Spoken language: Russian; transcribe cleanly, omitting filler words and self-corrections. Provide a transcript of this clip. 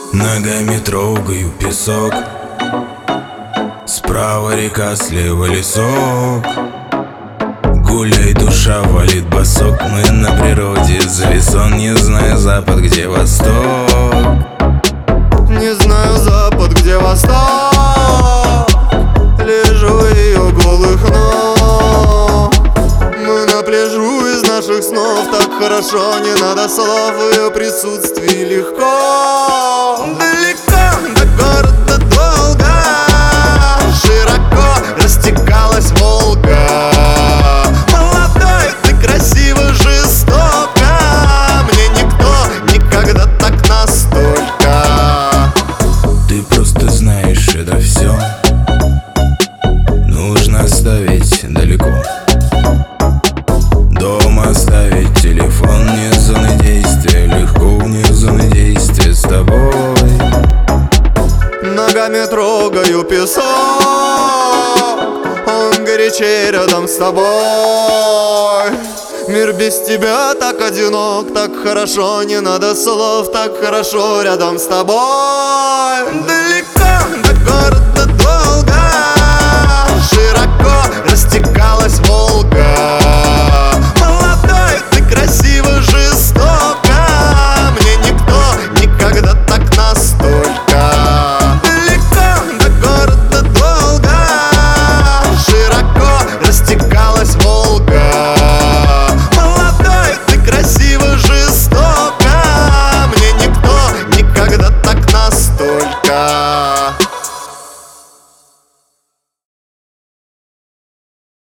Ногами трогаю песок. Справа река, слева лесок. Гуляй, душа, валит босок. Мы на природе, зависон. Не знаю запад, где восток. Не знаю запад, где восток. Лежу ее голых ног. Мы на пляжу из наших снов. Так хорошо, не надо слов. В ее присутствии легко. Далеко до города долго. Широко растекалась Волга. Молодой, ты красиво, жестоко. Мне никто никогда так настолько. Ты просто знаешь, это все нужно оставить далеко. Дома оставить телефон, вне зоны действия. Легко вне зоны действия с тобой. Ногами трогаю песок. Он горячей рядом с тобой. Мир без тебя так одинок. Так хорошо, не надо слов. Так хорошо рядом с тобой. Далеко до города долго. Широко растекалась Волга. Молодой, ты красиво, жестоко. Мне никто никогда так настолько. Далеко до города долго. Широко растекалась